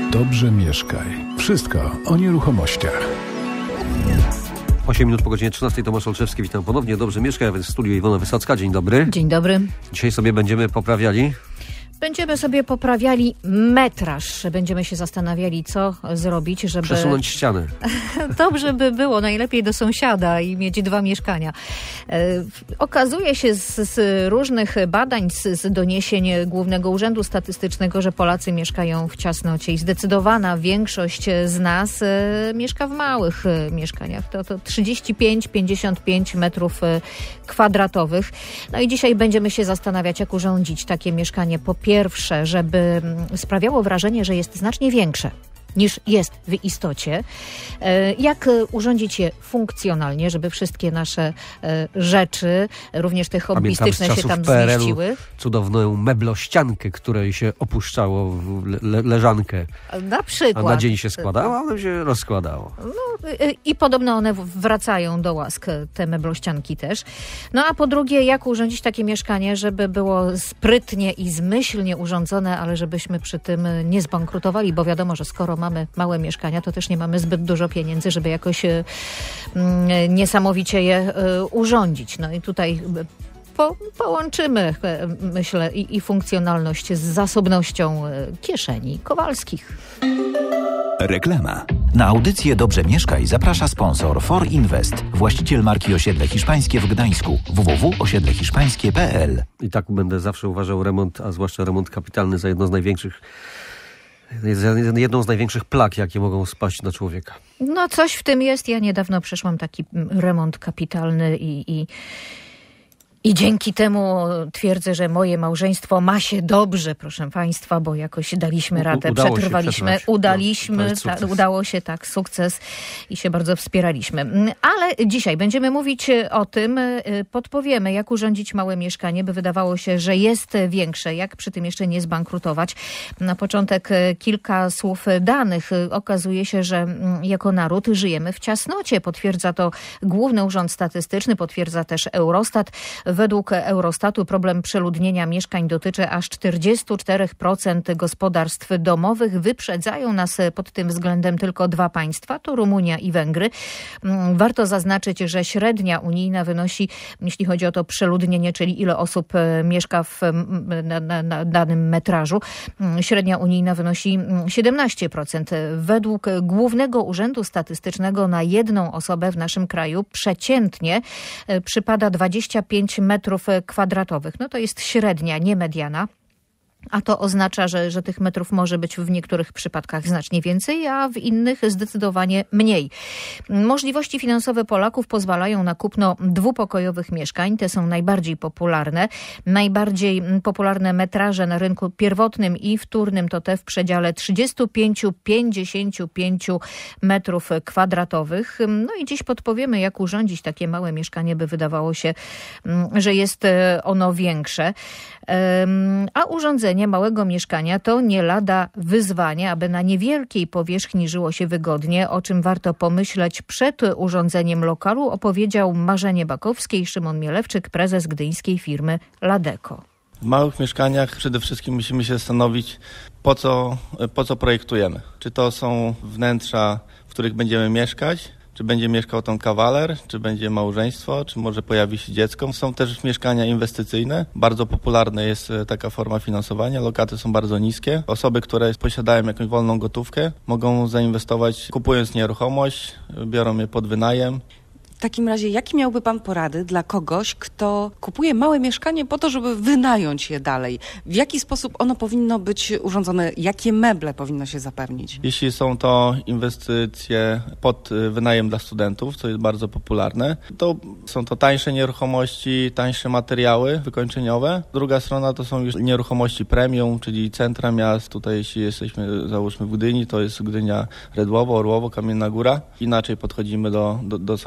Dobrze mieszkaj. Wszystko o nieruchomościach. 8 minut po godzinie 13. Tomasz Olszewski, witam ponownie. Dobrze mieszkaj, a więc w studiu Iwona Wysocka. Dzień dobry. Dzień dobry. Dzisiaj sobie będziemy poprawiali metraż. Będziemy się zastanawiali, co zrobić, żeby... Przesunąć ścianę. Dobrze by było, najlepiej do sąsiada i mieć 2 mieszkania. Okazuje się z różnych badań, z doniesień Głównego Urzędu Statystycznego, że Polacy mieszkają w ciasnocie i zdecydowana większość z nas mieszka w małych mieszkaniach. To 35-55 metrów kwadratowych. No i dzisiaj będziemy się zastanawiać, jak urządzić takie mieszkanie. Po pierwsze, żeby sprawiało wrażenie, że jest znacznie większe niż jest w istocie. Jak urządzić je funkcjonalnie, żeby wszystkie nasze rzeczy, również te hobbystyczne, się tam zmieściły. Cudowną meblościankę, której się opuszczało w leżankę. Na przykład. A na dzień się składało, a one się rozkładało. No, i podobno one wracają do łask, te meblościanki też. No a po drugie, jak urządzić takie mieszkanie, żeby było sprytnie i zmyślnie urządzone, ale żebyśmy przy tym nie zbankrutowali, bo wiadomo, że skoro mamy małe mieszkania, to też nie mamy zbyt dużo pieniędzy, żeby jakoś niesamowicie je urządzić. No i tutaj połączymy, myślę, i funkcjonalność z zasobnością kieszeni Kowalskich. Reklama. Na audycję Dobrze Mieszkaj zaprasza sponsor For Invest, właściciel marki Osiedle Hiszpańskie w Gdańsku. www.osiedlehiszpańskie.pl. I tak będę zawsze uważał remont, a zwłaszcza remont kapitalny, za jedną z największych plag, jakie mogą spaść na człowieka. No coś w tym jest. Ja niedawno przeszłam taki remont kapitalny i dzięki temu twierdzę, że moje małżeństwo ma się dobrze, proszę państwa, bo jakoś daliśmy radę, przetrwaliśmy, udało się, tak, sukces i się bardzo wspieraliśmy. Ale dzisiaj będziemy mówić o tym, podpowiemy, jak urządzić małe mieszkanie, by wydawało się, że jest większe, jak przy tym jeszcze nie zbankrutować. Na początek kilka słów danych. Okazuje się, że jako naród żyjemy w ciasnocie. Potwierdza to Główny Urząd Statystyczny, potwierdza też Eurostat. Według Eurostatu problem przeludnienia mieszkań dotyczy aż 44% gospodarstw domowych. Wyprzedzają nas pod tym względem tylko 2 państwa, to Rumunia i Węgry. Warto zaznaczyć, że średnia unijna wynosi, jeśli chodzi o to przeludnienie, czyli ile osób mieszka na danym metrażu, średnia unijna wynosi 17%. Według Głównego Urzędu Statystycznego na jedną osobę w naszym kraju przeciętnie przypada 25 metrów kwadratowych. No to jest średnia, nie mediana. A to oznacza, że tych metrów może być w niektórych przypadkach znacznie więcej, a w innych zdecydowanie mniej. Możliwości finansowe Polaków pozwalają na kupno 2-pokojowych mieszkań. Te są najbardziej popularne. Najbardziej popularne metraże na rynku pierwotnym i wtórnym to te w przedziale 35-55 metrów kwadratowych. No i dziś podpowiemy, jak urządzić takie małe mieszkanie, by wydawało się, że jest ono większe. A urządzenie małego mieszkania to nie lada wyzwanie, aby na niewielkiej powierzchni żyło się wygodnie, o czym warto pomyśleć przed urządzeniem lokalu, opowiedział Marzenie Bakowskie i Szymon Mielewczyk, prezes gdyńskiej firmy Ladeko. W małych mieszkaniach przede wszystkim musimy się zastanowić, po co projektujemy. Czy to są wnętrza, w których będziemy mieszkać, czy będzie mieszkał tam kawaler, czy będzie małżeństwo, czy może pojawi się dziecko. Są też mieszkania inwestycyjne. Bardzo popularna jest taka forma finansowania. Lokaty są bardzo niskie. Osoby, które posiadają jakąś wolną gotówkę, mogą zainwestować kupując nieruchomość, biorą je pod wynajem. W takim razie, jakie miałby pan porady dla kogoś, kto kupuje małe mieszkanie po to, żeby wynająć je dalej? W jaki sposób ono powinno być urządzone? Jakie meble powinno się zapewnić? Jeśli są to inwestycje pod wynajem dla studentów, co jest bardzo popularne, to są to tańsze nieruchomości, tańsze materiały wykończeniowe. Druga strona to są już nieruchomości premium, czyli centra miast. Tutaj jeśli jesteśmy, załóżmy w Gdyni, to jest Gdynia, Redłowo, Orłowo, Kamienna Góra. Inaczej podchodzimy do samego projektu.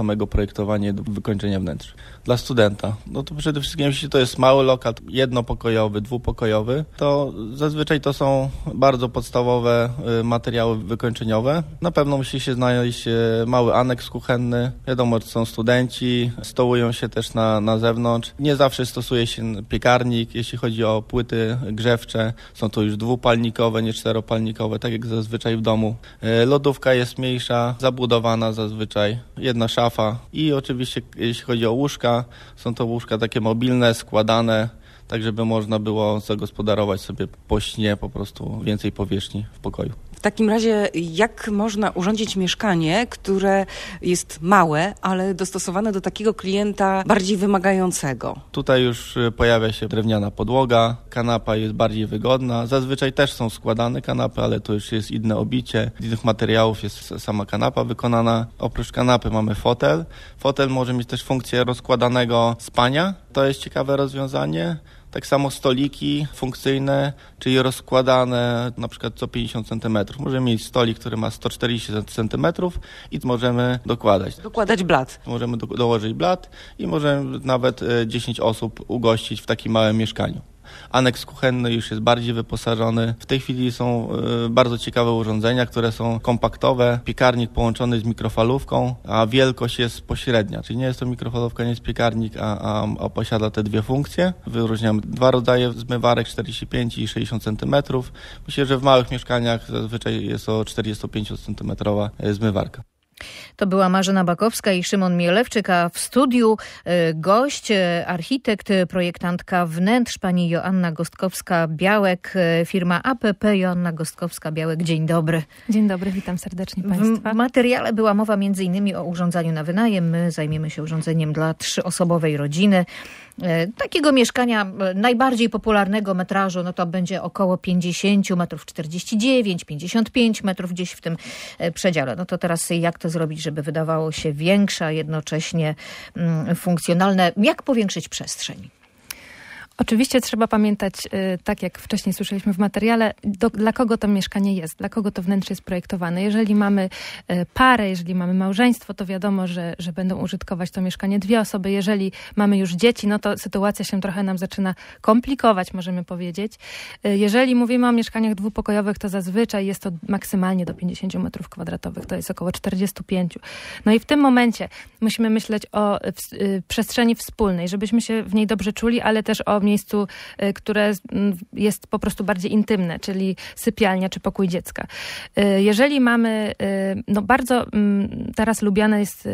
projektowanie do wykończenia wnętrz. Dla studenta, no to przede wszystkim jeśli to jest mały lokal, jednopokojowy, dwupokojowy, to zazwyczaj to są bardzo podstawowe materiały wykończeniowe. Na pewno musi się znaleźć mały aneks kuchenny. Wiadomo, że są studenci, stołują się też na zewnątrz. Nie zawsze stosuje się piekarnik, jeśli chodzi o płyty grzewcze. Są to już dwupalnikowe, nie czteropalnikowe, tak jak zazwyczaj w domu. Lodówka jest mniejsza, zabudowana zazwyczaj. Jedna szafa i oczywiście jeśli chodzi o łóżka, są to łóżka takie mobilne, składane, tak żeby można było zagospodarować sobie po śnie po prostu więcej powierzchni w pokoju. W takim razie jak można urządzić mieszkanie, które jest małe, ale dostosowane do takiego klienta bardziej wymagającego? Tutaj już pojawia się drewniana podłoga, kanapa jest bardziej wygodna. Zazwyczaj też są składane kanapy, ale to już jest inne obicie. Z innych materiałów jest sama kanapa wykonana. Oprócz kanapy mamy fotel. Fotel może mieć też funkcję rozkładanego spania. To jest ciekawe rozwiązanie. Tak samo stoliki funkcyjne, czyli rozkładane na przykład co 50 cm. Możemy mieć stolik, który ma 140 cm i możemy dokładać. Dokładać blat. Możemy dołożyć blat i możemy nawet 10 osób ugościć w takim małym mieszkaniu. Aneks kuchenny już jest bardziej wyposażony. W tej chwili są bardzo ciekawe urządzenia, które są kompaktowe. Piekarnik połączony z mikrofalówką, a wielkość jest pośrednia. Czyli nie jest to mikrofalówka, nie jest piekarnik, a posiada te dwie funkcje. Wyróżniamy dwa rodzaje zmywarek, 45 i 60 cm. Myślę, że w małych mieszkaniach zazwyczaj jest to 45 cm zmywarka. To była Marzena Bakowska i Szymon Mielewczyk, a w studiu gość, architekt, projektantka wnętrz, pani Joanna Gostkowska-Białek, firma APP. Joanna Gostkowska-Białek, dzień dobry. Dzień dobry, witam serdecznie Państwa. W materiale była mowa m.in. o urządzaniu na wynajem. My zajmiemy się urządzeniem dla 3-osobowej rodziny. Takiego mieszkania najbardziej popularnego metrażu, no to będzie około 50 metrów, 49, 55 metrów, gdzieś w tym przedziale. No to teraz jak to zrobić, żeby wydawało się większe, a jednocześnie funkcjonalne? Jak powiększyć przestrzeń? Oczywiście trzeba pamiętać, tak jak wcześniej słyszeliśmy w materiale, dla kogo to mieszkanie jest, dla kogo to wnętrze jest projektowane. Jeżeli mamy parę, jeżeli mamy małżeństwo, to wiadomo, że będą użytkować to mieszkanie 2 osoby. Jeżeli mamy już dzieci, no to sytuacja się trochę nam zaczyna komplikować, możemy powiedzieć. Jeżeli mówimy o mieszkaniach dwupokojowych, to zazwyczaj jest to maksymalnie do 50 metrów kwadratowych, to jest około 45. No i w tym momencie musimy myśleć o przestrzeni wspólnej, żebyśmy się w niej dobrze czuli, ale też o miejscu, które jest po prostu bardziej intymne, czyli sypialnia czy pokój dziecka. Jeżeli mamy, no bardzo teraz lubiane jest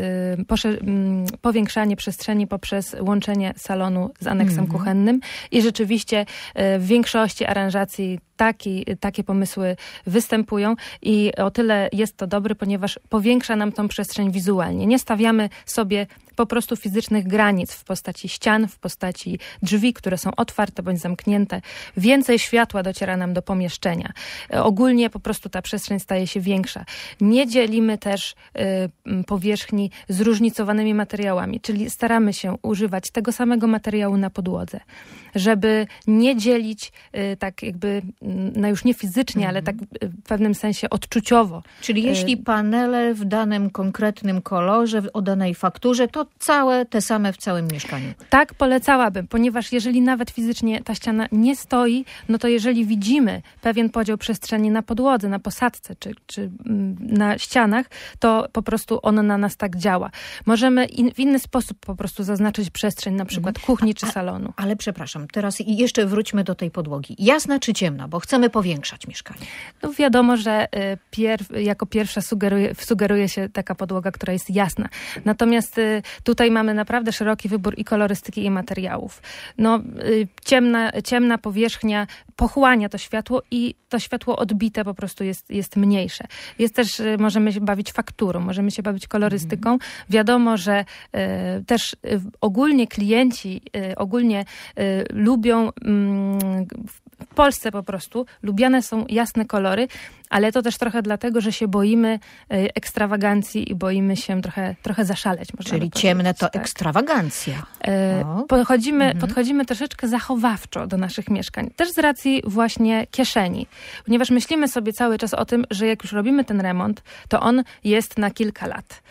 powiększanie przestrzeni poprzez łączenie salonu z aneksem kuchennym i rzeczywiście w większości aranżacji takie pomysły występują i o tyle jest to dobre, ponieważ powiększa nam tą przestrzeń wizualnie. Nie stawiamy sobie po prostu fizycznych granic w postaci ścian, w postaci drzwi, które są otwarte bądź zamknięte. Więcej światła dociera nam do pomieszczenia. Ogólnie po prostu ta przestrzeń staje się większa. Nie dzielimy też powierzchni zróżnicowanymi materiałami, czyli staramy się używać tego samego materiału na podłodze, żeby nie dzielić tak jakby, no już nie fizycznie, ale tak w pewnym sensie odczuciowo. Czyli jeśli panele w danym konkretnym kolorze, o danej fakturze, to całe te same w całym mieszkaniu. Tak polecałabym, ponieważ jeżeli nawet fizycznie ta ściana nie stoi, no to jeżeli widzimy pewien podział przestrzeni na podłodze, na posadzce czy na ścianach, to po prostu ono na nas tak działa. Możemy w inny sposób po prostu zaznaczyć przestrzeń, na przykład kuchni czy salonu. Ale przepraszam, teraz jeszcze wróćmy do tej podłogi. Jasna czy ciemna? Bo chcemy powiększać mieszkanie. No wiadomo, że jako pierwsza sugeruje się taka podłoga, która jest jasna. Natomiast tutaj mamy naprawdę szeroki wybór i kolorystyki, i materiałów. No, ciemna powierzchnia pochłania to światło i to światło odbite po prostu jest mniejsze. Jest też, możemy się bawić fakturą, możemy się bawić kolorystyką. Wiadomo, że też ogólnie klienci lubią w Polsce po prostu lubiane są jasne kolory, ale to też trochę dlatego, że się boimy ekstrawagancji i boimy się trochę zaszaleć. Czyli ciemne to ekstrawagancja. Podchodzimy troszeczkę zachowawczo do naszych mieszkań. Też z racji właśnie kieszeni. Ponieważ myślimy sobie cały czas o tym, że jak już robimy ten remont, to on jest na kilka lat.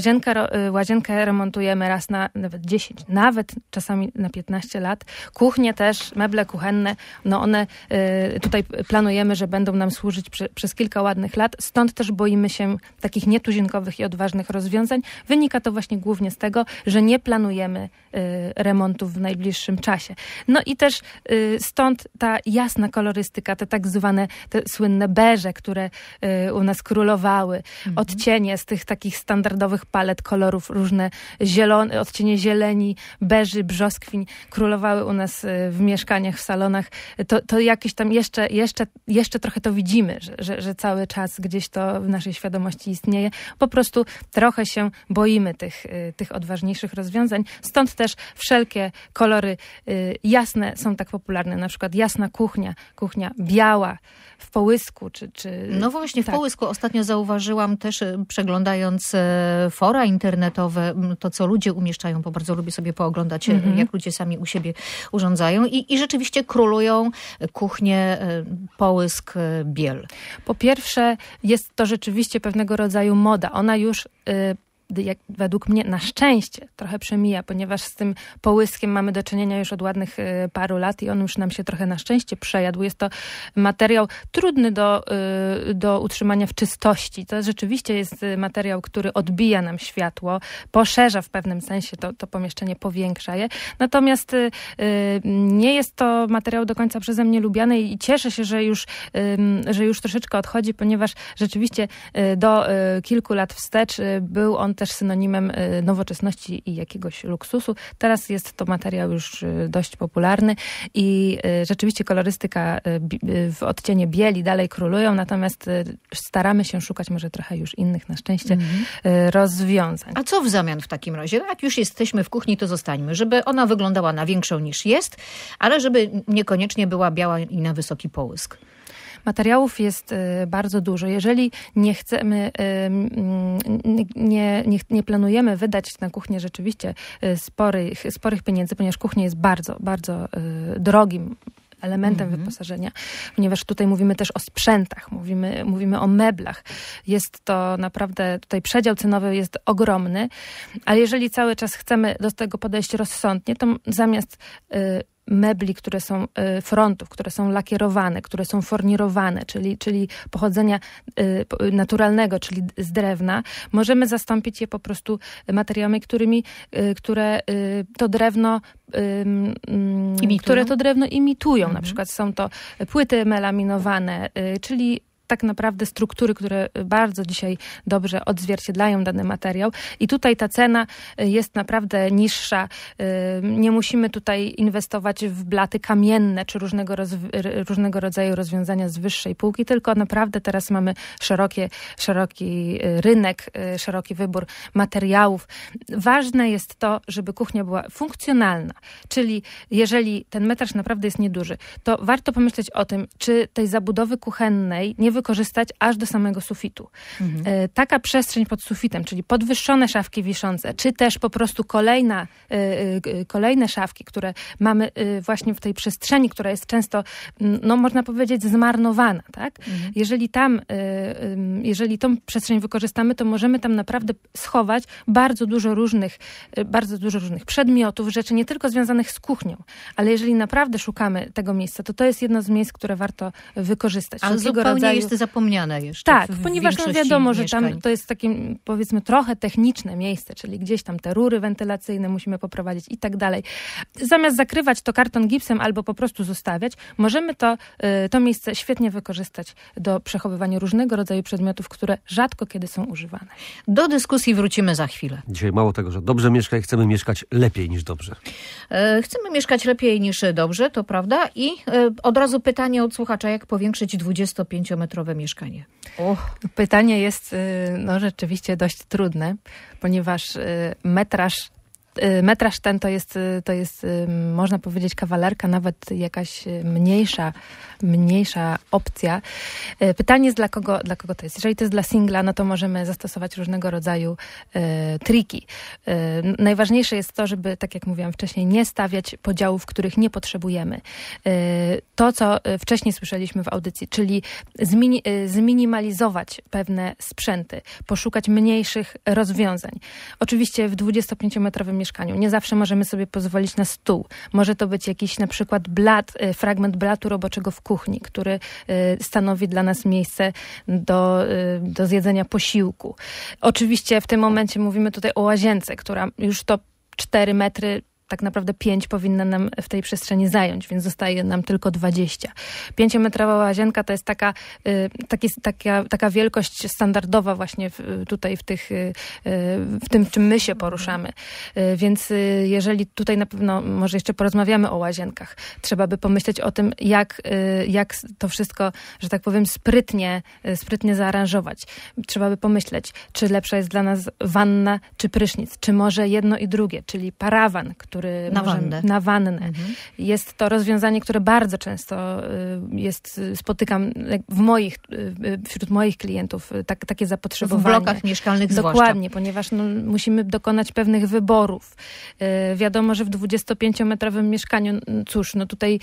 Łazienkę remontujemy raz na nawet 10, nawet czasami na 15 lat. Kuchnie też, meble kuchenne, no one tutaj planujemy, że będą nam służyć przez kilka ładnych lat. Stąd też boimy się takich nietuzinkowych i odważnych rozwiązań. Wynika to właśnie głównie z tego, że nie planujemy remontów w najbliższym czasie. No i też stąd ta jasna kolorystyka, te tak zwane te słynne beże, które u nas królowały, odcienie z tych takich standardowych palet kolorów, różne odcienie zieleni, beży, brzoskwiń królowały u nas w mieszkaniach, w salonach. To jakieś tam jeszcze trochę to widzimy, że cały czas gdzieś to w naszej świadomości istnieje. Po prostu trochę się boimy tych odważniejszych rozwiązań. Stąd też wszelkie kolory jasne są tak popularne. Na przykład jasna kuchnia biała, w połysku, czy... No właśnie, w połysku. Ostatnio zauważyłam też, przeglądając fora internetowe, to co ludzie umieszczają, bo bardzo lubię sobie pooglądać, jak ludzie sami u siebie urządzają i rzeczywiście królują kuchnie, połysk, biel. Po pierwsze, jest to rzeczywiście pewnego rodzaju moda. Ona już według mnie na szczęście trochę przemija, ponieważ z tym połyskiem mamy do czynienia już od ładnych paru lat i on już nam się trochę na szczęście przejadł. Jest to materiał trudny do utrzymania w czystości. To rzeczywiście jest materiał, który odbija nam światło, poszerza w pewnym sensie to pomieszczenie, powiększa je. Natomiast nie jest to materiał do końca przeze mnie lubiany i cieszę się, że już troszeczkę odchodzi, ponieważ rzeczywiście do kilku lat wstecz był on też synonimem nowoczesności i jakiegoś luksusu. Teraz jest to materiał już dość popularny i rzeczywiście kolorystyka w odcienie bieli dalej królują, natomiast staramy się szukać może trochę już innych na szczęście rozwiązań. A co w zamian w takim razie? No jak już jesteśmy w kuchni, to zostańmy, żeby ona wyglądała na większą niż jest, ale żeby niekoniecznie była biała i na wysoki połysk. Materiałów jest bardzo dużo. Jeżeli nie chcemy, nie planujemy wydać na kuchnię rzeczywiście sporych pieniędzy, ponieważ kuchnia jest bardzo, bardzo drogim elementem wyposażenia, ponieważ tutaj mówimy też o sprzętach, mówimy o meblach. Jest to naprawdę, tutaj przedział cenowy jest ogromny, ale jeżeli cały czas chcemy do tego podejść rozsądnie, to zamiast mebli, które są frontów, które są lakierowane, które są fornirowane, czyli pochodzenia naturalnego, czyli z drewna, możemy zastąpić je po prostu materiałami, które to drewno imitują. Na przykład są to płyty melaminowane, czyli tak naprawdę struktury, które bardzo dzisiaj dobrze odzwierciedlają dany materiał. I tutaj ta cena jest naprawdę niższa. Nie musimy tutaj inwestować w blaty kamienne, czy różnego rodzaju rozwiązania z wyższej półki, tylko naprawdę teraz mamy szeroki rynek, szeroki wybór materiałów. Ważne jest to, żeby kuchnia była funkcjonalna. Czyli jeżeli ten metraż naprawdę jest nieduży, to warto pomyśleć o tym, czy tej zabudowy kuchennej nie wykorzystać aż do samego sufitu. Taka przestrzeń pod sufitem, czyli podwyższone szafki wiszące, czy też po prostu kolejne szafki, które mamy właśnie w tej przestrzeni, która jest często, no można powiedzieć, zmarnowana, tak? Jeżeli tą przestrzeń wykorzystamy, to możemy tam naprawdę schować bardzo dużo różnych przedmiotów, rzeczy nie tylko związanych z kuchnią, ale jeżeli naprawdę szukamy tego miejsca, to jest jedno z miejsc, które warto wykorzystać. Ale zupełnie jest zapomniane jeszcze. Tak, ponieważ wiadomo, że tam to jest takie, powiedzmy, trochę techniczne miejsce, czyli gdzieś tam te rury wentylacyjne musimy poprowadzić i tak dalej. Zamiast zakrywać to karton gipsem albo po prostu zostawiać, możemy to miejsce świetnie wykorzystać do przechowywania różnego rodzaju przedmiotów, które rzadko kiedy są używane. Do dyskusji wrócimy za chwilę. Dzisiaj mało tego, że dobrze mieszkać, chcemy mieszkać lepiej niż dobrze. Chcemy mieszkać lepiej niż dobrze, to prawda. I od razu pytanie od słuchacza, jak powiększyć 25-metrowe mieszkanie? Pytanie jest rzeczywiście dość trudne, ponieważ metraż Metraż ten to jest można powiedzieć kawalerka, nawet jakaś mniejsza opcja. Pytanie jest dla kogo to jest. Jeżeli to jest dla singla, no to możemy zastosować różnego rodzaju triki. Najważniejsze jest to, żeby, tak jak mówiłam wcześniej, nie stawiać podziałów, których nie potrzebujemy. To, co wcześniej słyszeliśmy w audycji, czyli zminimalizować pewne sprzęty, poszukać mniejszych rozwiązań. Oczywiście w 25-metrowym mieszkaniu nie zawsze możemy sobie pozwolić na stół. Może to być jakiś na przykład fragment blatu roboczego w kuchni, który stanowi dla nas miejsce do zjedzenia posiłku. Oczywiście w tym momencie mówimy tutaj o łazience, która już to 4 metry, tak naprawdę 5 powinna nam w tej przestrzeni zająć, więc zostaje nam tylko 20. 5-metrowa łazienka to jest taka wielkość standardowa właśnie tutaj w tym, w czym my się poruszamy. Więc jeżeli tutaj na pewno może jeszcze porozmawiamy o łazienkach, trzeba by pomyśleć o tym, jak to wszystko, że tak powiem, sprytnie zaaranżować. Trzeba by pomyśleć, czy lepsza jest dla nas wanna, czy prysznic, czy może jedno i drugie, czyli parawan, który na wannę. Jest to rozwiązanie, które bardzo często spotykam wśród moich klientów, takie zapotrzebowanie. W blokach mieszkalnych zwłaszcza. Dokładnie, ponieważ musimy dokonać pewnych wyborów. Wiadomo, że w 25-metrowym mieszkaniu, cóż, tutaj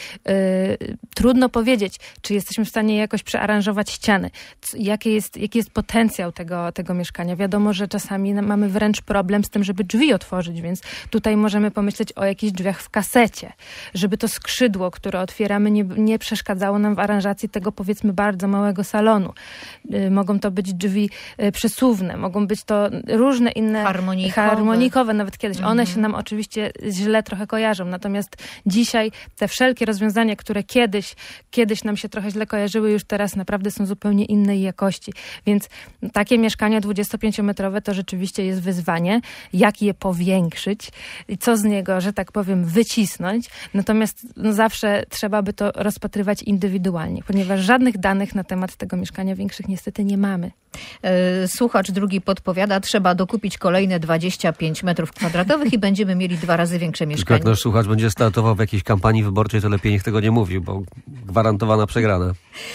trudno powiedzieć, czy jesteśmy w stanie jakoś przearanżować ściany. Jaki jest potencjał tego mieszkania. Wiadomo, że czasami mamy wręcz problem z tym, żeby drzwi otworzyć, więc tutaj możemy pomyśleć o jakichś drzwiach w kasecie, żeby to skrzydło, które otwieramy, nie przeszkadzało nam w aranżacji tego, powiedzmy, bardzo małego salonu. Mogą to być drzwi przesuwne, mogą być to różne inne harmonikowe nawet kiedyś. One się nam oczywiście źle trochę kojarzą, natomiast dzisiaj te wszelkie rozwiązania, które kiedyś nam się trochę źle kojarzyły, już teraz naprawdę są zupełnie innej jakości. Więc takie mieszkania 25-metrowe to rzeczywiście jest wyzwanie, jak je powiększyć i co z niego, że tak powiem, wycisnąć. Natomiast zawsze trzeba by to rozpatrywać indywidualnie, ponieważ żadnych danych na temat tego mieszkania większych niestety nie mamy. Słuchacz drugi podpowiada, trzeba dokupić kolejne 25 metrów kwadratowych i będziemy mieli 2 razy większe mieszkanie. Tylko jak nasz słuchacz będzie startował w jakiejś kampanii wyborczej, to lepiej niech tego nie mówił, bo gwarantowana przegrana.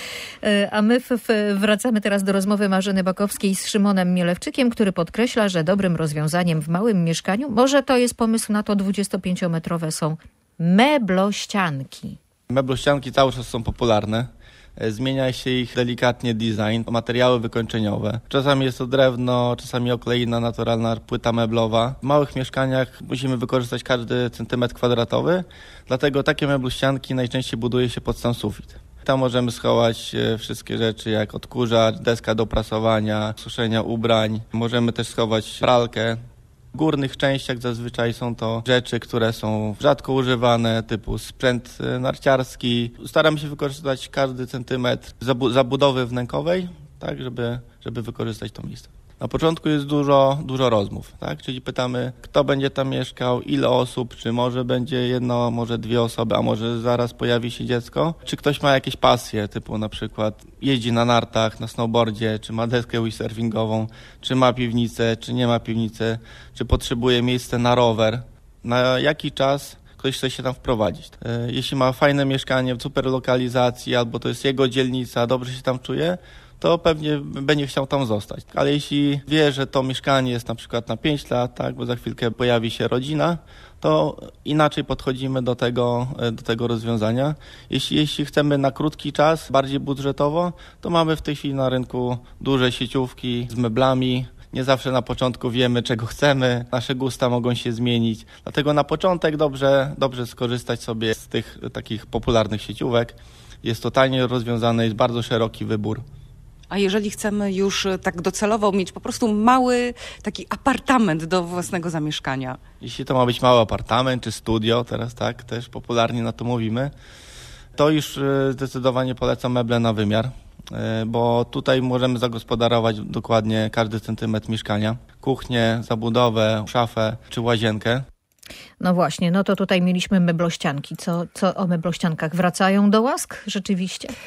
A my wracamy teraz do rozmowy Marzeny Bakowskiej z Szymonem Mielewczykiem, który podkreśla, że dobrym rozwiązaniem w małym mieszkaniu, może to jest pomysł na to 25-metrowe, są meblościanki. Meblościanki cały czas są popularne. Zmienia się ich delikatnie design, materiały wykończeniowe. Czasami jest to drewno, czasami okleina naturalna, płyta meblowa. W małych mieszkaniach musimy wykorzystać każdy centymetr kwadratowy, dlatego takie meblościanki najczęściej buduje się pod sam sufit. Tam możemy schować wszystkie rzeczy jak odkurzacz, deska do prasowania, suszenia ubrań. Możemy też schować pralkę. W górnych częściach zazwyczaj są to rzeczy, które są rzadko używane, typu sprzęt narciarski. Staramy się wykorzystać każdy centymetr zabudowy wnękowej, tak, żeby wykorzystać to miejsce. Na początku jest dużo rozmów, tak? Czyli pytamy, kto będzie tam mieszkał, ile osób, czy może będzie 1, może 2 osoby, a może zaraz pojawi się dziecko. Czy ktoś ma jakieś pasje, typu na przykład jeździ na nartach, na snowboardzie, czy ma deskę windsurfingową, czy ma piwnicę, czy nie ma piwnicy, czy potrzebuje miejsca na rower. Na jaki czas ktoś chce się tam wprowadzić. Jeśli ma fajne mieszkanie w super lokalizacji, albo to jest jego dzielnica, dobrze się tam czuje, to pewnie będzie chciał tam zostać. Ale jeśli wie, że to mieszkanie jest na przykład na 5 lat, tak, bo za chwilkę pojawi się rodzina, to inaczej podchodzimy do tego rozwiązania. Jeśli chcemy na krótki czas, bardziej budżetowo, to mamy w tej chwili na rynku duże sieciówki z meblami. Nie zawsze na początku wiemy, czego chcemy. Nasze gusta mogą się zmienić. Dlatego na początek dobrze skorzystać sobie z tych takich popularnych sieciówek. Jest to taniej rozwiązane, jest bardzo szeroki wybór. A jeżeli chcemy już tak docelowo mieć po prostu mały taki apartament do własnego zamieszkania? Jeśli to ma być mały apartament czy studio, teraz tak też popularnie na to mówimy, to już zdecydowanie polecam meble na wymiar, bo tutaj możemy zagospodarować dokładnie każdy centymetr mieszkania. Kuchnię, zabudowę, szafę czy łazienkę. No właśnie, no to tutaj mieliśmy meblościanki. Co o meblościankach? Wracają do łask rzeczywiście?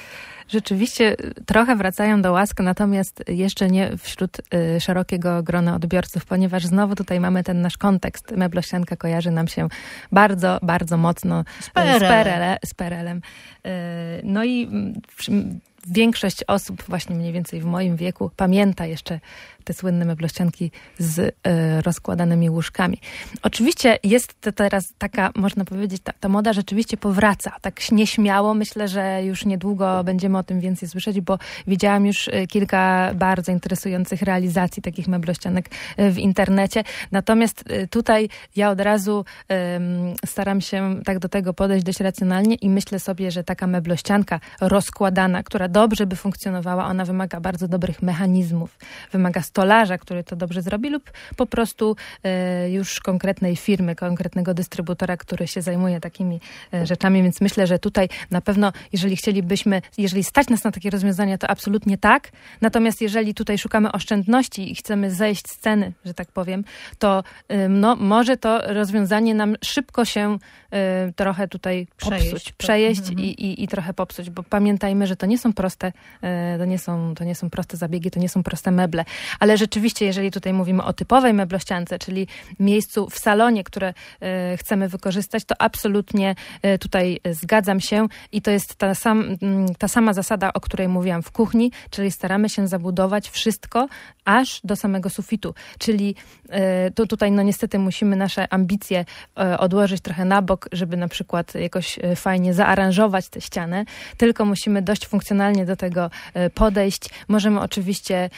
rzeczywiście trochę wracają do łask, natomiast jeszcze nie wśród szerokiego grona odbiorców, ponieważ znowu tutaj mamy ten nasz kontekst. Meblościanka kojarzy nam się bardzo, bardzo mocno z PRL-em. No i większość osób właśnie mniej więcej w moim wieku pamięta jeszcze te słynne meblościanki z rozkładanymi łóżkami. Oczywiście jest to teraz taka, można powiedzieć, ta moda rzeczywiście powraca. Tak nieśmiało. Myślę, że już niedługo będziemy o tym więcej słyszeć, bo widziałam już kilka bardzo interesujących realizacji takich meblościanek w internecie. Natomiast tutaj ja od razu staram się tak do tego podejść dość racjonalnie i myślę sobie, że taka meblościanka rozkładana, która dobrze by funkcjonowała, ona wymaga bardzo dobrych mechanizmów. Wymaga stolarza, który to dobrze zrobi, lub po prostu już konkretnej firmy, konkretnego dystrybutora, który się zajmuje takimi rzeczami, więc myślę, że tutaj na pewno, jeżeli stać nas na takie rozwiązania, to absolutnie tak. Natomiast jeżeli tutaj szukamy oszczędności i chcemy zejść z ceny, że tak powiem, to może to rozwiązanie nam szybko się trochę tutaj przejeść i trochę popsuć, bo pamiętajmy, że to nie są proste, to nie są proste zabiegi, to nie są proste meble. Ale rzeczywiście, jeżeli tutaj mówimy o typowej meblościance, czyli miejscu w salonie, które chcemy wykorzystać, to absolutnie tutaj zgadzam się i to jest ta sama zasada, o której mówiłam w kuchni, czyli staramy się zabudować wszystko aż do samego sufitu. Czyli tutaj niestety musimy nasze ambicje odłożyć trochę na bok, żeby na przykład jakoś fajnie zaaranżować tę ścianę, tylko musimy dość funkcjonalnie do tego podejść. Możemy oczywiście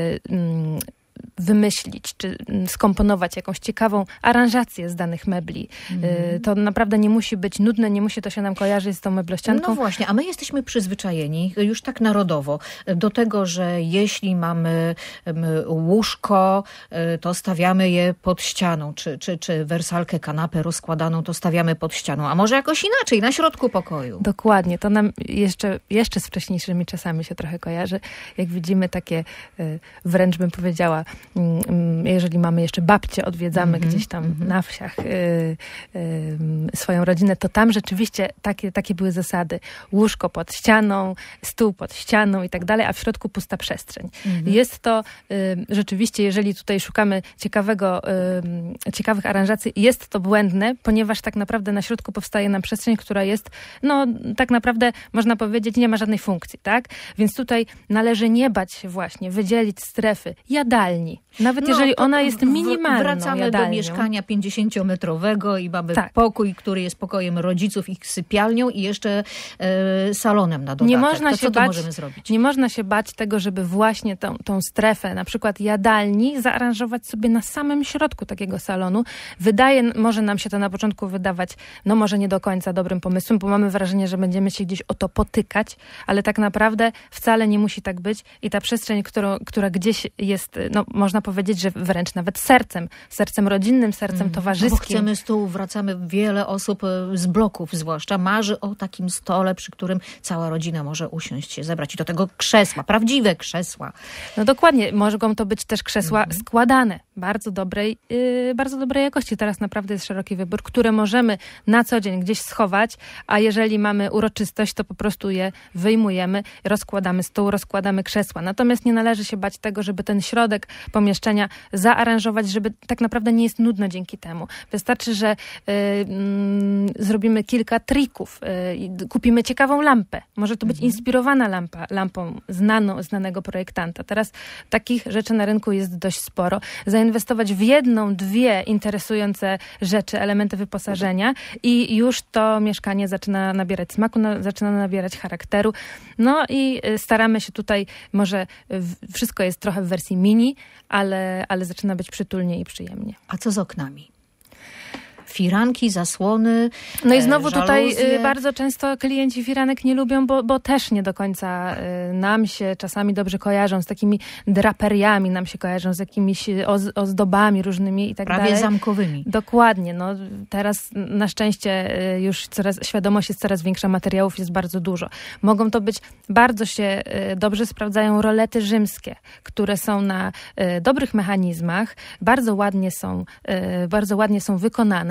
wymyślić, czy skomponować jakąś ciekawą aranżację z danych mebli. To naprawdę nie musi być nudne, nie musi to się nam kojarzyć z tą meblościanką. No właśnie, a my jesteśmy przyzwyczajeni już tak narodowo do tego, że jeśli mamy łóżko, to stawiamy je pod ścianą, czy wersalkę, kanapę rozkładaną, to stawiamy pod ścianą, a może jakoś inaczej, na środku pokoju. Dokładnie, to nam jeszcze z wcześniejszymi czasami się trochę kojarzy. Jak widzimy takie, wręcz bym powiedziała, jeżeli mamy jeszcze babcie, odwiedzamy gdzieś tam na wsiach swoją rodzinę, to tam rzeczywiście takie były zasady. Łóżko pod ścianą, stół pod ścianą i tak dalej, a w środku pusta przestrzeń. Jest to rzeczywiście, jeżeli tutaj szukamy ciekawych aranżacji, jest to błędne, ponieważ tak naprawdę na środku powstaje nam przestrzeń, która jest, tak naprawdę można powiedzieć, nie ma żadnej funkcji, tak? Więc tutaj należy nie bać się właśnie wydzielić strefy jadalni. Nawet jeżeli ona jest minimalną wracamy jadalnią. do mieszkania 50-metrowego i mamy pokój, który jest pokojem rodziców, ich sypialnią i jeszcze salonem na dodatek. Co tu możemy zrobić? Nie można się bać tego, żeby właśnie tą strefę, na przykład jadalni, zaaranżować sobie na samym środku takiego salonu. Może nam się to na początku wydawać, może nie do końca dobrym pomysłem, bo mamy wrażenie, że będziemy się gdzieś o to potykać, ale tak naprawdę wcale nie musi tak być i ta przestrzeń, która gdzieś jest, można powiedzieć, że wręcz nawet sercem rodzinnym, sercem towarzyskim. Bo chcemy stół, wracamy, wiele osób z bloków zwłaszcza marzy o takim stole, przy którym cała rodzina może usiąść się zebrać i do tego krzesła, prawdziwe krzesła. Dokładnie, mogą to być też krzesła składane, bardzo dobrej jakości. Teraz naprawdę jest szeroki wybór, które możemy na co dzień gdzieś schować, a jeżeli mamy uroczystość, to po prostu je wyjmujemy, rozkładamy stół, rozkładamy krzesła. Natomiast nie należy się bać tego, żeby ten środek pomieszczenia zaaranżować, żeby tak naprawdę nie jest nudno dzięki temu. Wystarczy, że zrobimy kilka trików, kupimy ciekawą lampę. Może to być inspirowana lampą znanego projektanta. Teraz takich rzeczy na rynku jest dość sporo. Zainwestować w jedną, dwie interesujące rzeczy, elementy wyposażenia i już to mieszkanie zaczyna nabierać smaku, zaczyna nabierać charakteru. I staramy się tutaj, może wszystko jest trochę w wersji mini, ale zaczyna być przytulnie i przyjemnie. A co z oknami? Firanki, zasłony, i znowu żaluzje. Tutaj bardzo często klienci firanek nie lubią, bo też nie do końca nam się czasami dobrze kojarzą z takimi draperiami, nam się kojarzą z jakimiś ozdobami różnymi i tak dalej. Prawie zamkowymi. Dokładnie. Teraz na szczęście już świadomość jest coraz większa, materiałów jest bardzo dużo. Mogą to być, bardzo się dobrze sprawdzają rolety rzymskie, które są na dobrych mechanizmach, bardzo ładnie są wykonane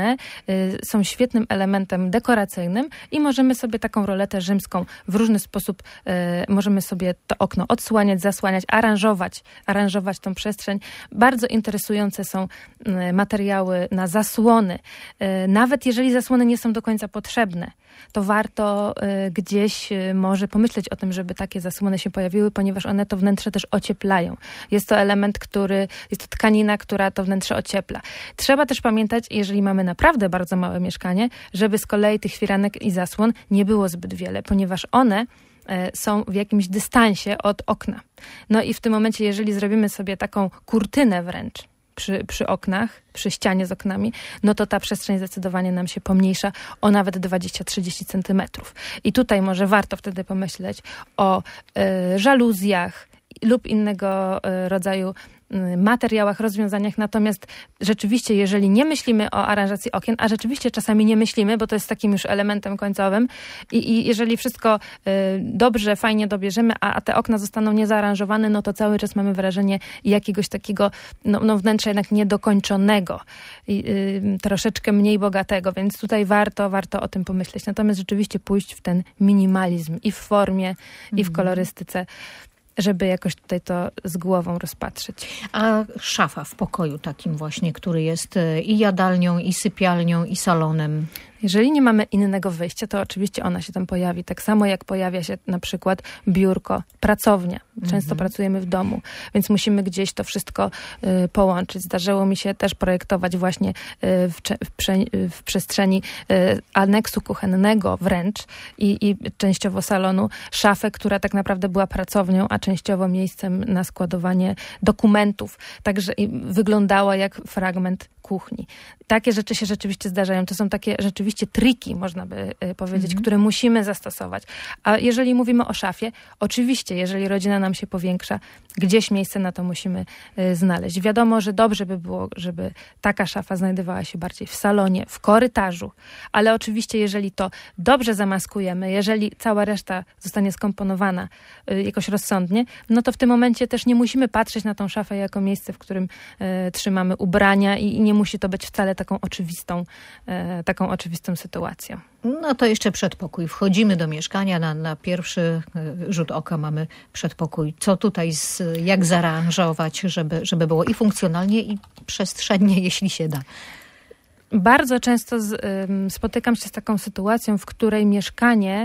ogromne, są świetnym elementem dekoracyjnym i możemy sobie taką roletę rzymską w różny sposób, możemy sobie to okno odsłaniać, zasłaniać, aranżować tą przestrzeń. Bardzo interesujące są materiały na zasłony. Nawet jeżeli zasłony nie są do końca potrzebne, to warto gdzieś może pomyśleć o tym, żeby takie zasłony się pojawiły, ponieważ one to wnętrze też ocieplają. Jest to element, jest to tkanina, która to wnętrze ociepla. Trzeba też pamiętać, jeżeli mamy naprawdę bardzo małe mieszkanie, żeby z kolei tych firanek i zasłon nie było zbyt wiele, ponieważ one są w jakimś dystansie od okna. No i w tym momencie, jeżeli zrobimy sobie taką kurtynę wręcz przy oknach, przy ścianie z oknami, no to ta przestrzeń zdecydowanie nam się pomniejsza o nawet 20-30 centymetrów. I tutaj może warto wtedy pomyśleć o żaluzjach lub innego rodzaju materiałach, rozwiązaniach. Natomiast rzeczywiście, jeżeli nie myślimy o aranżacji okien, a rzeczywiście czasami nie myślimy, bo to jest takim już elementem końcowym i jeżeli wszystko dobrze, fajnie dobierzemy, a te okna zostaną niezaaranżowane, no to cały czas mamy wrażenie jakiegoś takiego wnętrza jednak niedokończonego, troszeczkę mniej bogatego, więc tutaj warto o tym pomyśleć. Natomiast rzeczywiście pójść w ten minimalizm i w formie, i w kolorystyce, żeby jakoś tutaj to z głową rozpatrzyć. A szafa w pokoju takim właśnie, który jest i jadalnią, i sypialnią, i salonem? Jeżeli nie mamy innego wyjścia, to oczywiście ona się tam pojawi. Tak samo jak pojawia się na przykład biurko, pracownia. Często pracujemy w domu, więc musimy gdzieś to wszystko połączyć. Zdarzyło mi się też projektować właśnie w przestrzeni aneksu kuchennego wręcz i częściowo salonu szafę, która tak naprawdę była pracownią, a częściowo miejscem na składowanie dokumentów. Także wyglądała jak fragment kuchni. Takie rzeczy się rzeczywiście zdarzają. To są takie rzeczywiście triki, można by powiedzieć, które musimy zastosować. A jeżeli mówimy o szafie, oczywiście, jeżeli rodzina nam się powiększa, gdzieś miejsce na to musimy znaleźć. Wiadomo, że dobrze by było, żeby taka szafa znajdowała się bardziej w salonie, w korytarzu, ale oczywiście, jeżeli to dobrze zamaskujemy, jeżeli cała reszta zostanie skomponowana jakoś rozsądnie, no to w tym momencie też nie musimy patrzeć na tą szafę jako miejsce, w którym trzymamy ubrania i nie musi to być wcale taką oczywistą sytuacją. No to jeszcze przedpokój. Wchodzimy do mieszkania, na pierwszy rzut oka mamy przedpokój. Co tutaj, jak zaaranżować, żeby było i funkcjonalnie, i przestrzennie, jeśli się da. Bardzo często spotykam się z taką sytuacją, w której mieszkanie,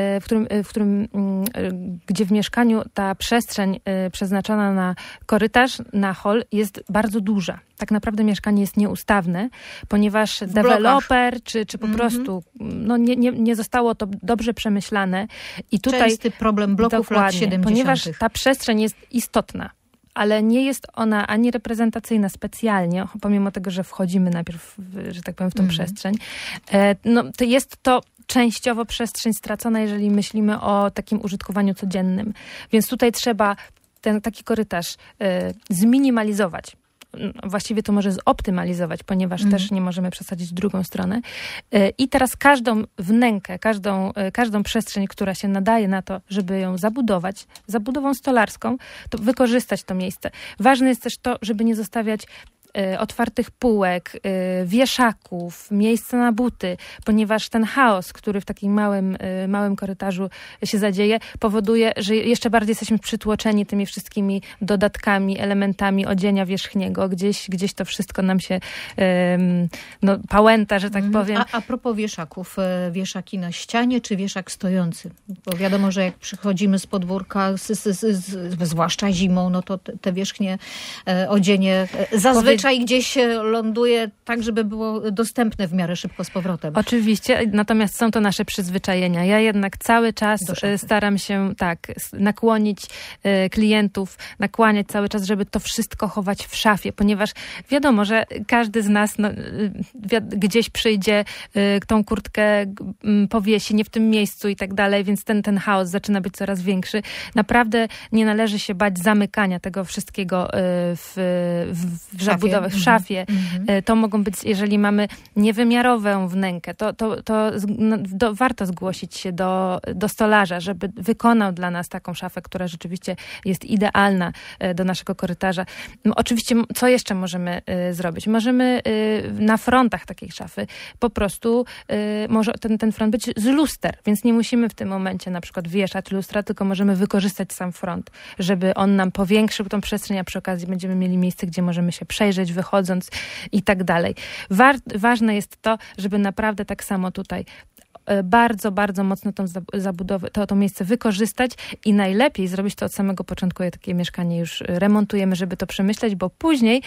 gdzie w mieszkaniu ta przestrzeń przeznaczona na korytarz, na hol jest bardzo duża. Tak naprawdę mieszkanie jest nieustawne, ponieważ deweloper czy po prostu nie zostało to dobrze przemyślane. I tutaj częsty problem bloków lat 70. Ponieważ ta przestrzeń jest istotna, ale nie jest ona ani reprezentacyjna specjalnie, pomimo tego, że wchodzimy najpierw, że tak powiem, w tą przestrzeń. To jest to częściowo przestrzeń stracona, jeżeli myślimy o takim użytkowaniu codziennym. Więc tutaj trzeba taki korytarz zminimalizować. Właściwie to może zoptymalizować, ponieważ też nie możemy przesadzić w drugą stronę. I teraz każdą wnękę, każdą przestrzeń, która się nadaje na to, żeby ją zabudować, zabudową stolarską, to wykorzystać to miejsce. Ważne jest też to, żeby nie zostawiać otwartych półek, wieszaków, miejsca na buty, ponieważ ten chaos, który w takim małym korytarzu się zadzieje, powoduje, że jeszcze bardziej jesteśmy przytłoczeni tymi wszystkimi dodatkami, elementami odzienia wierzchniego. Gdzieś to wszystko nam się pałęta, że tak powiem. A propos wieszaków, wieszaki na ścianie czy wieszak stojący? Bo wiadomo, że jak przychodzimy z podwórka, zwłaszcza zimą, no to te wierzchnie odzienie zazwyczaj gdzieś ląduje tak, żeby było dostępne w miarę szybko z powrotem. Oczywiście, natomiast są to nasze przyzwyczajenia. Ja jednak cały czas staram się nakłonić klientów, nakłaniać cały czas, żeby to wszystko chować w szafie, ponieważ wiadomo, że każdy z nas gdzieś przyjdzie, tą kurtkę powiesi, nie w tym miejscu i tak dalej, więc ten chaos zaczyna być coraz większy. Naprawdę nie należy się bać zamykania tego wszystkiego w zabudowy, w szafie. To mogą być, jeżeli mamy niewymiarową wnękę, to warto zgłosić się do stolarza, żeby wykonał dla nas taką szafę, która rzeczywiście jest idealna do naszego korytarza. Oczywiście, co jeszcze możemy zrobić? Możemy na frontach takiej szafy po prostu może ten front być z luster, więc nie musimy w tym momencie na przykład wieszać lustra, tylko możemy wykorzystać sam front, żeby on nam powiększył tą przestrzeń, a przy okazji będziemy mieli miejsce, gdzie możemy się przejrzeć, wychodząc i tak dalej. Ważne jest to, żeby naprawdę tak samo tutaj bardzo, bardzo mocno tą zabudowę, to miejsce wykorzystać i najlepiej zrobić to od samego początku, jak takie mieszkanie już remontujemy, żeby to przemyśleć, bo później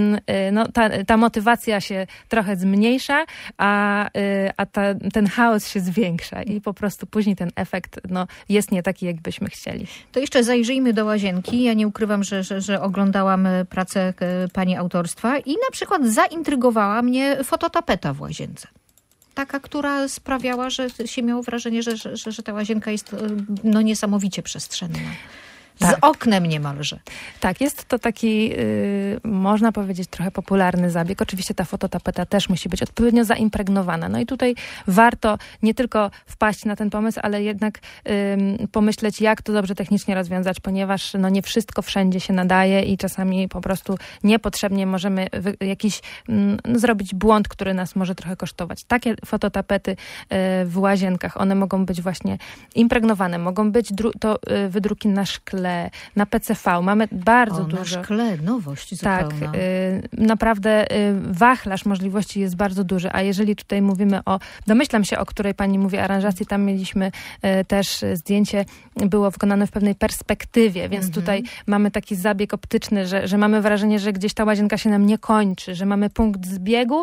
ta motywacja się trochę zmniejsza, a ten chaos się zwiększa i po prostu później ten efekt jest nie taki, jak byśmy chcieli. To jeszcze zajrzyjmy do łazienki. Ja nie ukrywam, że oglądałam pracę pani autorstwa i na przykład zaintrygowała mnie fototapeta w łazience. Taka, która sprawiała, że się miało wrażenie, że ta łazienka jest niesamowicie przestrzenna. Z oknem niemalże. Tak, jest to taki, można powiedzieć, trochę popularny zabieg. Oczywiście ta fototapeta też musi być odpowiednio zaimpregnowana. No i tutaj warto nie tylko wpaść na ten pomysł, ale jednak pomyśleć, jak to dobrze technicznie rozwiązać, ponieważ nie wszystko wszędzie się nadaje i czasami po prostu niepotrzebnie możemy jakiś zrobić błąd, który nas może trochę kosztować. Takie fototapety w łazienkach, one mogą być właśnie impregnowane, mogą być wydruki na szkle, na PCV. Mamy bardzo dużo. Na szkle, nowość zupełna. Tak, naprawdę wachlarz możliwości jest bardzo duży, a jeżeli tutaj mówimy domyślam się, o której pani mówi, aranżacji, tam mieliśmy też zdjęcie, było wykonane w pewnej perspektywie, więc tutaj mamy taki zabieg optyczny, że mamy wrażenie, że gdzieś ta łazienka się nam nie kończy, że mamy punkt zbiegu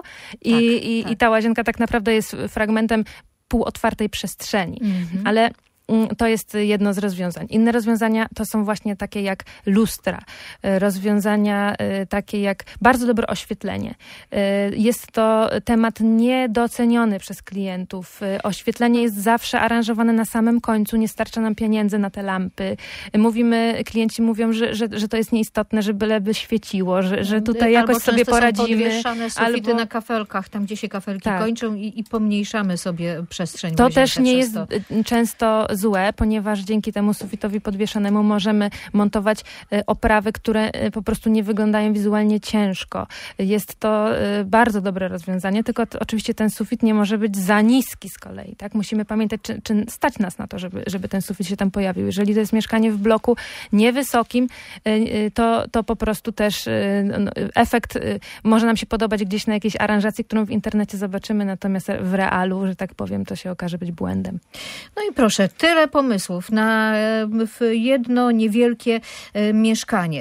i ta łazienka tak naprawdę jest fragmentem półotwartej przestrzeni. Ale to jest jedno z rozwiązań. Inne rozwiązania to są właśnie takie jak lustra. Rozwiązania takie jak bardzo dobre oświetlenie. Jest to temat niedoceniony przez klientów. Oświetlenie jest zawsze aranżowane na samym końcu. Nie starcza nam pieniędzy na te lampy. Klienci mówią, że to jest nieistotne, że byleby świeciło, że tutaj jakoś sobie poradzimy. Albo podwieszane sufity na kafelkach, tam gdzie się kafelki kończą i pomniejszamy sobie przestrzeń. To też nie jest często złe, ponieważ dzięki temu sufitowi podwieszanemu możemy montować oprawy, które po prostu nie wyglądają wizualnie ciężko. Jest to bardzo dobre rozwiązanie, tylko oczywiście ten sufit nie może być za niski z kolei. Tak? Musimy pamiętać, czy stać nas na to, żeby ten sufit się tam pojawił. Jeżeli to jest mieszkanie w bloku niewysokim, to po prostu też efekt może nam się podobać gdzieś na jakiejś aranżacji, którą w internecie zobaczymy, natomiast w realu, że tak powiem, to się okaże być błędem. No i proszę, tyle pomysłów na jedno niewielkie mieszkanie.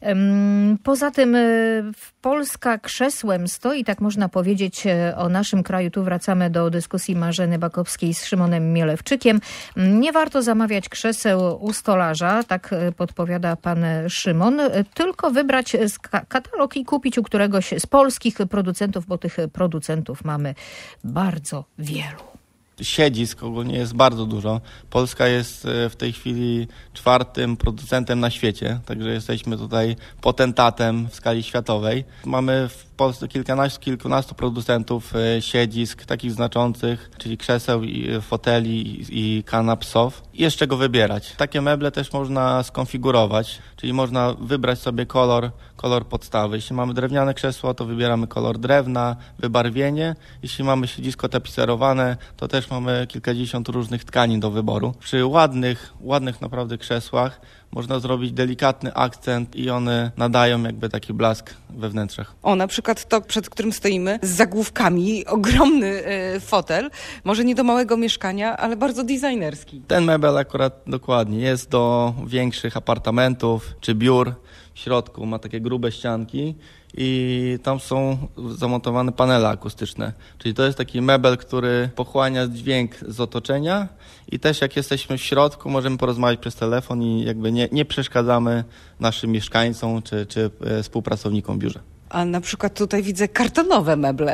Poza tym Polska krzesłem stoi, tak można powiedzieć o naszym kraju. Tu wracamy do dyskusji Marzeny Bakowskiej z Szymonem Mielewczykiem. Nie warto zamawiać krzeseł u stolarza, tak podpowiada pan Szymon, tylko wybrać katalog i kupić u któregoś z polskich producentów, bo tych producentów mamy bardzo wielu. Siedzisk ogólnie jest bardzo dużo. Polska jest w tej chwili 4. producentem na świecie, także jesteśmy tutaj potentatem w skali światowej. Mamy w Polsce kilkunastu producentów siedzisk, takich znaczących, czyli krzeseł, foteli i kanap sof. I jest czego wybierać. Takie meble też można skonfigurować, czyli można wybrać sobie kolor podstawy. Jeśli mamy drewniane krzesło, to wybieramy kolor drewna, wybarwienie. Jeśli mamy siedzisko tapicerowane, to też mamy kilkadziesiąt różnych tkanin do wyboru. Przy ładnych naprawdę krzesłach można zrobić delikatny akcent i one nadają jakby taki blask we wnętrzach. Na przykład to, przed którym stoimy, z zagłówkami, ogromny fotel, może nie do małego mieszkania, ale bardzo designerski. Ten mebel akurat dokładnie jest do większych apartamentów czy biur. W środku ma takie grube ścianki i tam są zamontowane panele akustyczne. Czyli to jest taki mebel, który pochłania dźwięk z otoczenia i też jak jesteśmy w środku, możemy porozmawiać przez telefon i jakby nie przeszkadzamy naszym mieszkańcom czy współpracownikom w biurze. A na przykład tutaj widzę kartonowe meble.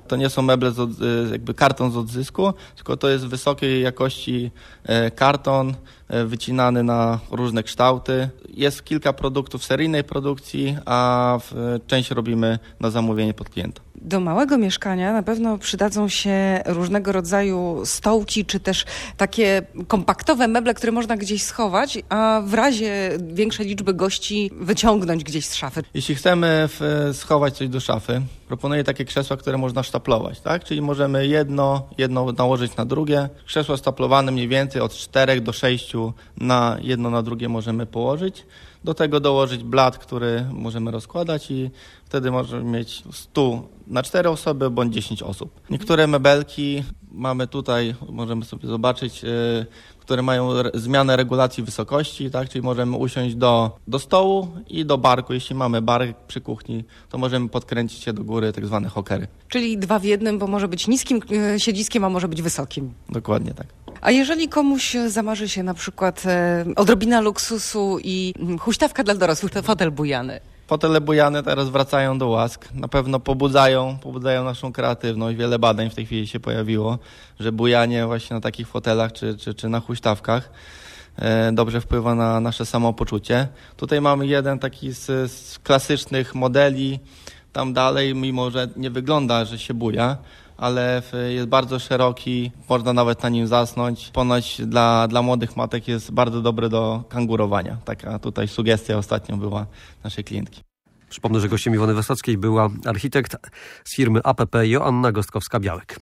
To nie są meble jakby karton z odzysku, tylko to jest wysokiej jakości karton wycinany na różne kształty. Jest kilka produktów seryjnej produkcji, a część robimy na zamówienie pod klienta. Do małego mieszkania na pewno przydadzą się różnego rodzaju stołki, czy też takie kompaktowe meble, które można gdzieś schować, a w razie większej liczby gości wyciągnąć gdzieś z szafy. Jeśli chcemy schować coś do szafy, proponuję takie krzesła, które można sztaplować, tak? Czyli możemy jedno nałożyć na drugie. Krzesło staplowane mniej więcej od 4 do 6 na jedno na drugie możemy położyć. Do tego dołożyć blat, który możemy rozkładać i wtedy możemy mieć stół na 4 osoby bądź 10 osób. Niektóre mebelki mamy tutaj, możemy sobie zobaczyć, które mają zmianę regulacji wysokości, tak? Czyli możemy usiąść do stołu i do barku. Jeśli mamy bark przy kuchni, to możemy podkręcić się do góry, tak zwane hokery. Czyli 2 w 1, bo może być niskim siedziskiem, a może być wysokim. Dokładnie tak. A jeżeli komuś zamarzy się na przykład odrobina luksusu i huśtawka dla dorosłych, to fotel bujany. Fotele bujane teraz wracają do łask. Na pewno pobudzają naszą kreatywność. Wiele badań w tej chwili się pojawiło, że bujanie właśnie na takich fotelach czy na huśtawkach dobrze wpływa na nasze samopoczucie. Tutaj mamy jeden taki z klasycznych modeli. Tam dalej, mimo że nie wygląda, że się buja, ale jest bardzo szeroki, można nawet na nim zasnąć. Ponoć dla młodych matek jest bardzo dobry do kangurowania. Taka tutaj sugestia ostatnio była naszej klientki. Przypomnę, że gościem Iwony Wysockiej była architekt z firmy APP Joanna Gostkowska-Białek.